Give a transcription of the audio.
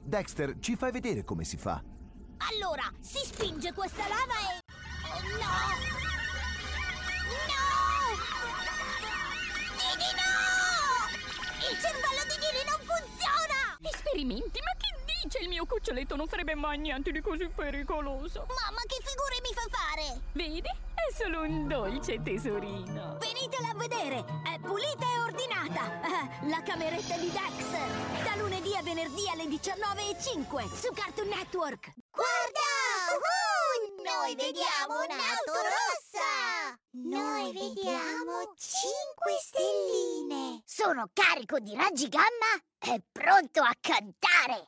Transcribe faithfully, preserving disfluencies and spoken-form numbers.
Dexter, ci fai vedere come si fa? Allora, si spinge questa lava e... Oh no! No! Didi no! Il cervello di Didi non funziona! Esperimenti? Ma che dice? Il mio cuccioletto non farebbe mai niente di così pericoloso. Mamma, che figure mi fa fare? Vedi? È solo un dolce, tesorino. Venitela a vedere! È pulita e ordinata! Eh, la cameretta di Dexter! Da lunedì a venerdì alle diciannove e cinque su Cartoon Network! Guarda! Uh-huh! Noi vediamo un'auto rossa! Noi vediamo cinque stelline! Sono carico di raggi gamma e pronto a cantare!